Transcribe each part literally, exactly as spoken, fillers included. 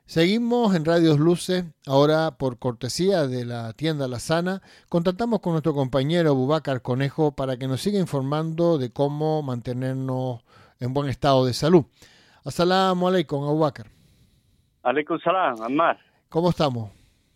Seguimos en Radios Luces, ahora por cortesía de la tienda La Sana, contactamos con nuestro compañero Abubakar Conejo para que nos siga informando de cómo mantenernos en buen estado de salud. Asalamu alaikum, Abubakar. Alaikum salam, Ammar. ¿Cómo estamos?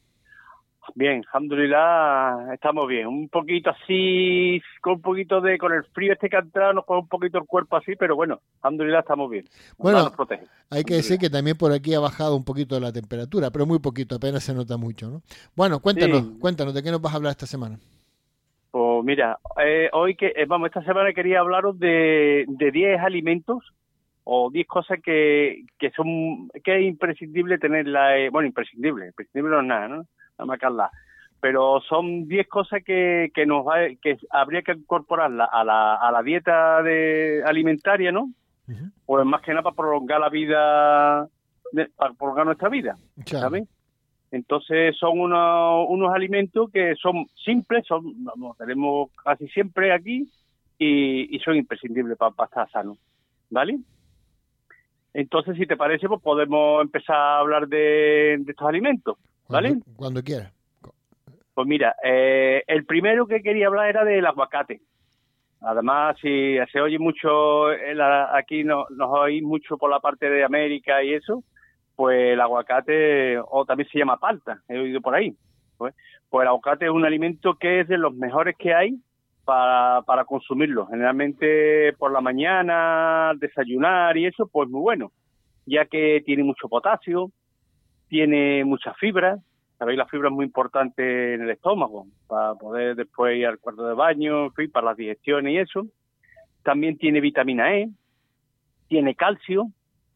Bien, alhamdulillah, estamos bien. Un poquito así, con un poquito de, con el frío este que ha entrado, nos pone un poquito el cuerpo así, pero bueno, alhamdulillah estamos bien. Bueno, nos protege. Hay que decir que también por aquí ha bajado un poquito la temperatura, pero muy poquito, apenas se nota mucho, ¿no? Bueno, cuéntanos, sí. cuéntanos, ¿de qué nos vas a hablar esta semana? Pues mira, eh, hoy que, eh, vamos, esta semana quería hablaros de de diez alimentos o diez cosas que, que son, que es imprescindible tenerla, eh, bueno, imprescindible, imprescindible no es nada, ¿no? Marcarla, pero son diez cosas que, que nos va, que habría que incorporarla a la, a la dieta de, alimentaria, ¿no? Uh-huh. Pues más que nada para prolongar la vida, de, para prolongar nuestra vida, claro. ¿Sabes? Entonces son unos, unos alimentos que son simples, son, vamos, tenemos casi siempre aquí y, y son imprescindibles para, para estar sanos, ¿vale? Entonces, si te parece, pues podemos empezar a hablar de, de estos alimentos. ¿Vale? Cuando, cuando quieras. Pues mira, eh, el primero que quería hablar era del aguacate. Además, si se oye mucho, el, aquí no, nos oís mucho por la parte de América y eso, pues el aguacate, o también se llama palta, he oído por ahí. Pues, pues el aguacate es un alimento que es de los mejores que hay para, para consumirlo. Generalmente por la mañana, desayunar y eso, pues muy bueno, ya que tiene mucho potasio, tiene mucha fibra. Sabéis, la fibra es muy importante en el estómago, para poder después ir al cuarto de baño, en fin, para las digestiones y eso. También tiene vitamina E, tiene calcio,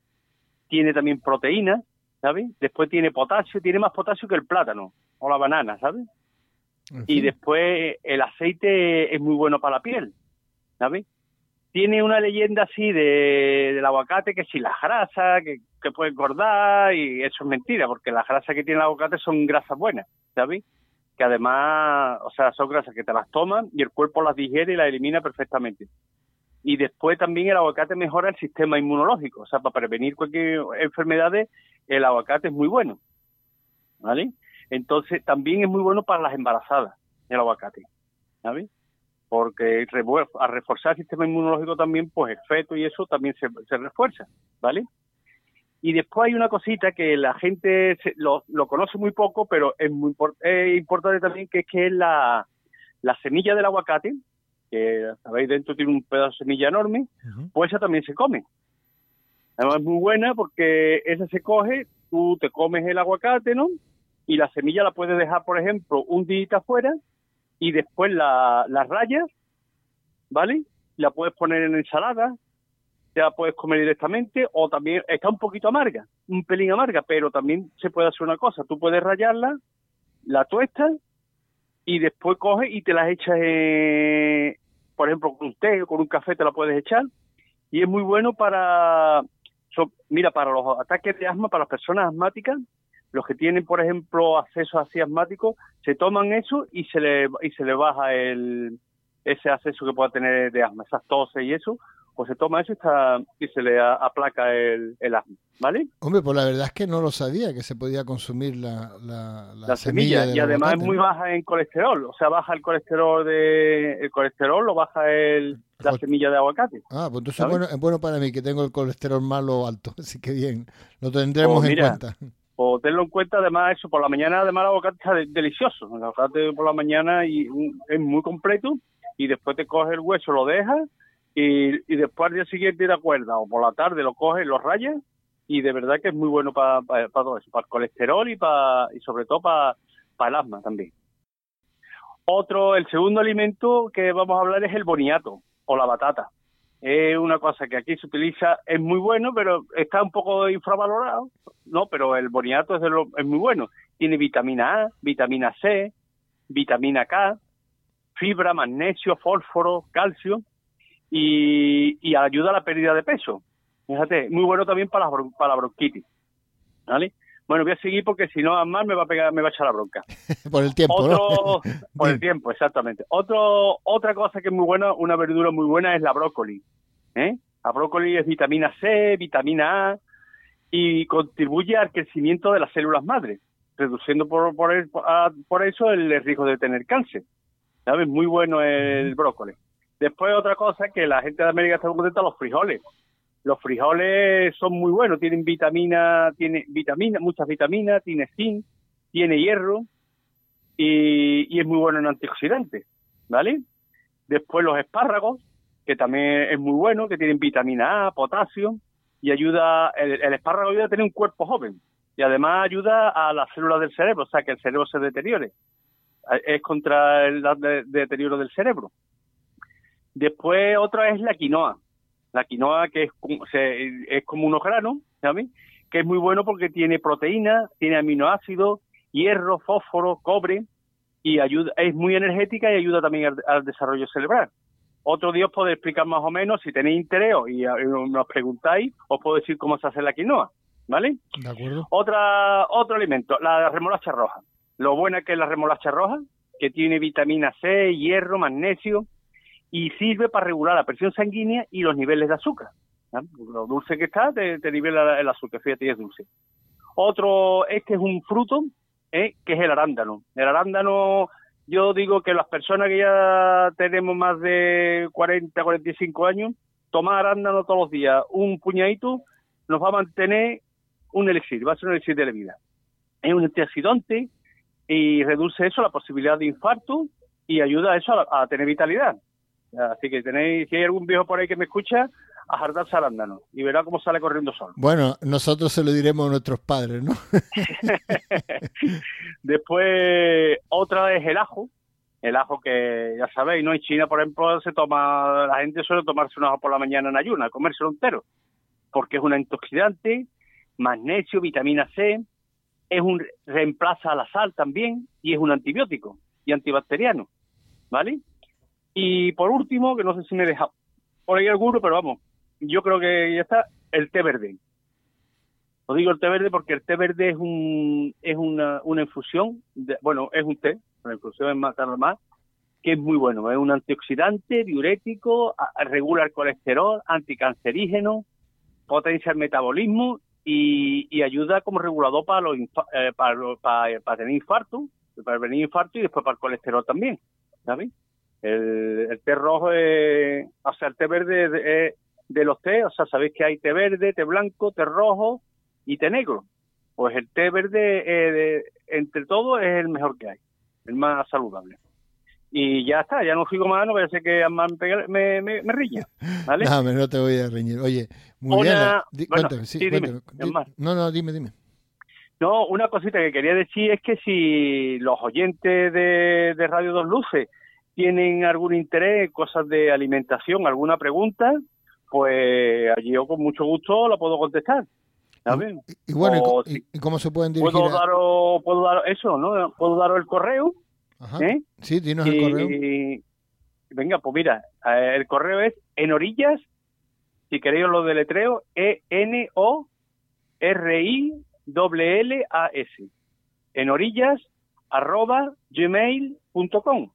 tiene también proteína, ¿sabes? Después tiene potasio, tiene más potasio que el plátano o la banana, ¿sabes? Uh-huh. Y después el aceite es muy bueno para la piel, ¿sabes? Tiene una leyenda así de, del aguacate, que si las grasas, que, que puede engordar, y eso es mentira, porque las grasas que tiene el aguacate son grasas buenas, ¿sabes? Que además, o sea, son grasas que te las toman y el cuerpo las digiere y las elimina perfectamente. Y después también el aguacate mejora el sistema inmunológico, o sea, para prevenir cualquier enfermedad, el aguacate es muy bueno, ¿vale? Entonces, también es muy bueno para las embarazadas, el aguacate, ¿sabes? Porque a reforzar el sistema inmunológico también, pues el feto y eso también se, se refuerza, ¿vale? Y después hay una cosita que la gente se, lo, lo conoce muy poco, pero es muy es importante también, que es que es la, la semilla del aguacate, que sabéis, dentro tiene un pedazo de semilla enorme, uh-huh. Pues esa también se come. Además es muy buena porque esa se coge, tú te comes el aguacate, ¿no? Y la semilla la puedes dejar, por ejemplo, un día afuera, y después la, la rayas, ¿vale? La puedes poner en ensalada, te la puedes comer directamente, o también está un poquito amarga, un pelín amarga, pero también se puede hacer una cosa, tú puedes rayarla, la tuestas, y después coges y te las echas, eh, por ejemplo, con un té o con un café te la puedes echar, y es muy bueno para, so, mira, para los ataques de asma, para las personas asmáticas. Los que tienen, por ejemplo, acceso así asmático, se toman eso y se le y se le baja el ese acceso que pueda tener de asma, esas toses y eso, pues se toma eso y, está, y se le aplaca el, el asma, ¿vale? Hombre, pues la verdad es que no lo sabía, que se podía consumir la, la, la, la semilla, semilla y además aguacate, es muy baja en colesterol, o sea, baja el colesterol de el colesterol lo baja el la pues, semilla de aguacate. Ah, pues entonces es bueno, es bueno para mí, que tengo el colesterol malo alto, así que bien, lo tendremos pues mira, en cuenta. O tenlo en cuenta, además, eso, por la mañana, además, el aguacate está de, delicioso. El aguacate por la mañana y un, es muy completo, y después te coges el hueso, lo dejas, y, y después al día siguiente te acuerdas, o por la tarde lo coges, lo rayas, y de verdad que es muy bueno para pa, pa todo eso, para el colesterol y para y sobre todo para pa el asma también. Otro, el segundo alimento que vamos a hablar es el boniato, o la batata. Es una cosa que aquí se utiliza, es muy bueno, pero está un poco infravalorado, ¿no? Pero el boniato es, de lo, es muy bueno. Tiene vitamina A, vitamina C, vitamina K, fibra, magnesio, fósforo, calcio y, y ayuda a la pérdida de peso. Fíjate, muy bueno también para la, para la bronquitis, ¿vale? Bueno, voy a seguir porque si no, además me va a pegar, me va a echar la bronca. Por el tiempo, Otro, ¿no? Por el tiempo, exactamente. Otro, otra cosa que es muy buena, una verdura muy buena es la brócoli, ¿eh? La brócoli es vitamina C, vitamina A, y contribuye al crecimiento de las células madre, reduciendo por, por, el, por eso el riesgo de tener cáncer. ¿Sabes? Muy bueno el brócoli. Después otra cosa que la gente de América está contenta, los frijoles. Los frijoles son muy buenos, tienen vitamina, tiene vitamina, muchas vitaminas, tiene zinc, tiene hierro y, y es muy bueno en antioxidantes, ¿vale? Después los espárragos, que también es muy bueno, que tienen vitamina A, potasio y ayuda, el, el espárrago ayuda a tener un cuerpo joven y además ayuda a las células del cerebro, o sea, que el cerebro se deteriore. Es contra el, el deterioro del cerebro. Después otra es la quinoa. La quinoa que es, es como unos granos, ¿sabes? Que es muy bueno porque tiene proteína, tiene aminoácidos, hierro, fósforo, cobre y ayuda, es muy energética y ayuda también al, al desarrollo cerebral. Otro día os puedo explicar más o menos, si tenéis interés y, y nos preguntáis, os puedo decir cómo se hace la quinoa, ¿vale? De acuerdo. Otra, otro alimento, la remolacha roja. Lo buena que es la remolacha roja, que tiene vitamina C, hierro, magnesio, y sirve para regular la presión sanguínea y los niveles de azúcar. ¿Sí? Lo dulce que está, te, te nivela el azúcar, fíjate, y es dulce. Otro, este es un fruto, ¿eh? que es el arándano. El arándano, yo digo que las personas que ya tenemos más de cuarenta, cuarenta y cinco años, tomar arándano todos los días, un puñadito, nos va a mantener un elixir, va a ser un elixir de la vida. Es un antioxidante y reduce eso, la posibilidad de infarto, y ayuda a eso a, a tener vitalidad. Así que tenéis, si hay algún viejo por ahí que me escucha, a jartarse arándano y verá cómo sale corriendo solo. Bueno, nosotros se lo diremos a nuestros padres, ¿no? Después, otra es el ajo. El ajo que, ya sabéis, ¿no? En China, por ejemplo, se toma, la gente suele tomarse un ajo por la mañana en ayuna, comérselo entero, porque es un antioxidante, magnesio, vitamina C, es un reemplaza a la sal también y es un antibiótico y antibacteriano, ¿vale? Y por último, que no sé si me he dejado por ahí alguno, pero vamos, yo creo que ya está, el té verde. Os digo el té verde porque el té verde es un es una, una infusión, de, bueno, es un té, la infusión es más normal, que es muy bueno, es un antioxidante, diurético, a, a, regula el colesterol, anticancerígeno, potencia el metabolismo y, y ayuda como regulador para los eh, para, para, para tener infarto, para prevenir infarto y después para el colesterol también, ¿sabes? El, el té rojo, es, o sea, el té verde es de, de los té, o sea, sabéis que hay té verde, té blanco, té rojo y té negro. Pues el té verde, eh, de, entre todos, es el mejor que hay, el más saludable. Y ya está, ya no sigo más, no voy a hacer que más me, me, me, me riña, ¿vale? No, no te voy a reñir. Oye, muy una, bien. La, di, bueno, cuéntame, sí, sí, cuéntame. dime, Di, no, no, dime, dime. No, una cosita que quería decir es que si los oyentes de, de Radio Dos Luces tienen algún interés en cosas de alimentación, alguna pregunta, pues allí yo con mucho gusto la puedo contestar, ¿sabes? Y, y bueno, o, y, y cómo se pueden dirigir puedo a... daros, puedo daros eso, ¿no? Puedo daros el correo. Ajá. ¿Eh? Sí, dinos y, el correo. Y, venga, pues mira, el correo es en orillas, si queréis os lo deletreo, E N O R I L L A S, en orillas arroba gmail punto com.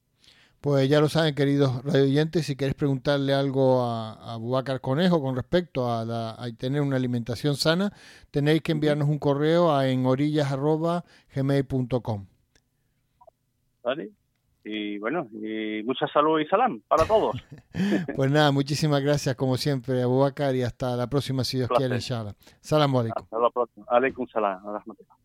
Pues ya lo saben, queridos radioyentes, si queréis preguntarle algo a, a Boubacar Conejo con respecto a, la, a tener una alimentación sana, tenéis que enviarnos un correo a en orillas arroba gmail punto com. ¿Vale? Y bueno, y mucha salud y salam para todos. Pues nada, muchísimas gracias como siempre a Boubacar y hasta la próxima si Dios quiere, inshallah. Salam alaikum. Hasta la próxima. Alaikum salam.